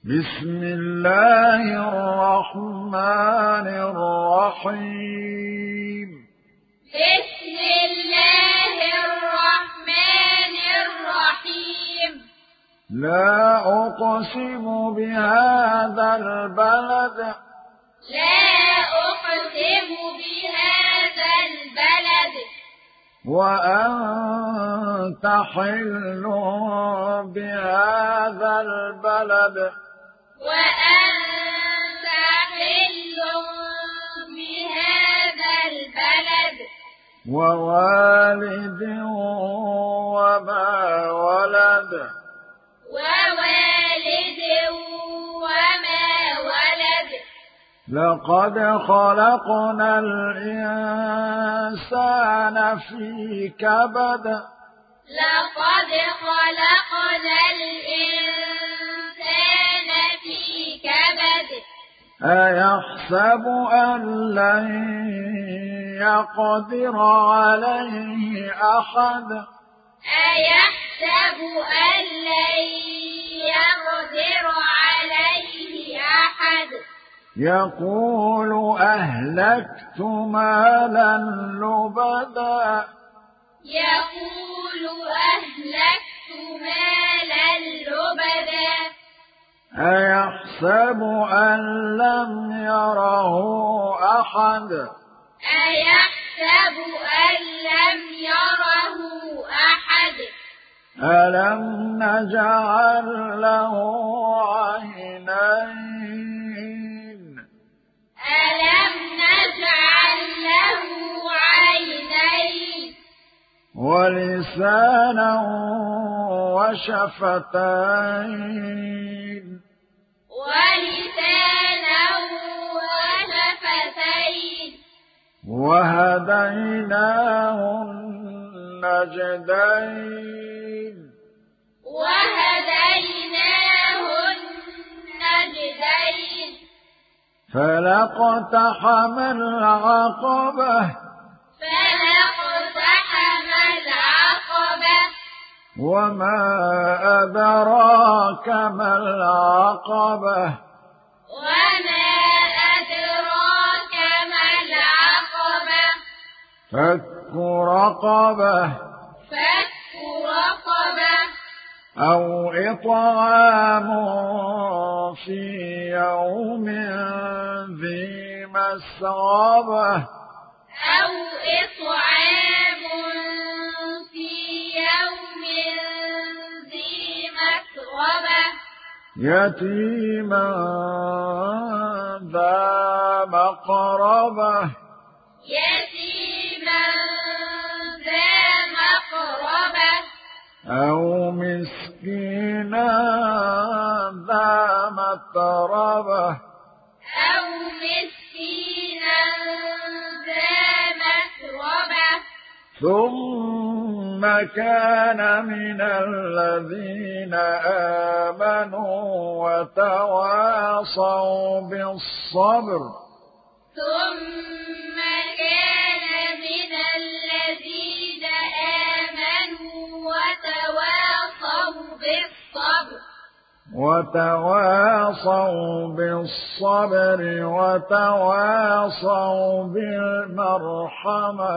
بسم الله الرحمن الرحيم بسم الله الرحمن الرحيم لا أقسم بهذا البلد لا أقسم بهذا البلد وأنت حل بهذا البلد وأنت حل بهذا البلد ووالد وما ولد ووالد وما ولد لقد خلقنا الإنسان في كبد لقد خلقنا الإنسان في كبد أيحسب أن لن يقدر عليه أحد أيحسب أن لن يقدر عليه أحد يقول أهلكت مالا لبدا يقول أهلكت مالا لبدا أيحسب أن لم يره أحد أيحسب أن لم يره أحد ألم نجعل له عينين ألم نجعل له عينين ولسانا وشفتين ولسانا وشفتين وهديناه النجدين وهديناه النجدين فلاقتحم العقبة فلاقتحم العقبة وما أدراك ما العقبة وما أدراك ما العقبة فك رقبة فك رقبة أو إطعام في يوم ذي مسغبة أو إطعام في يوم ذي مسغبة يتيما ذا مقربة يتيما ذا مقربة أو مسكينا ذا متربة أو مسكينا ذا مسغبة ثم كان من الذين آمنوا وتواصوا بالصبر ثم كان من الذين آمنوا وتواصوا بالصبر وتواصوا بالمرحمة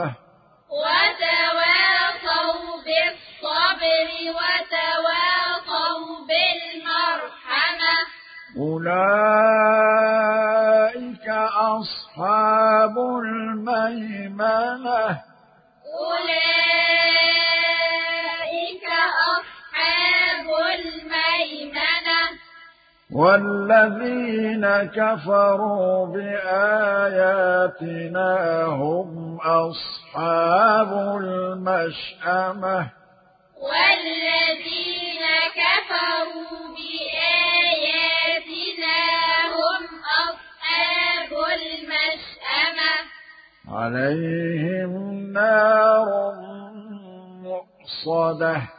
وتواصوا بالصبر وتواصوا بالمرحمة أولئك أصحاب الميمنة أولئك أصحاب الميمنة والذين كفروا بآياتنا هم أصحاب المشأمة والذين كفروا بآياتنا هم أصحاب المشأمة عليهم نار مؤصدة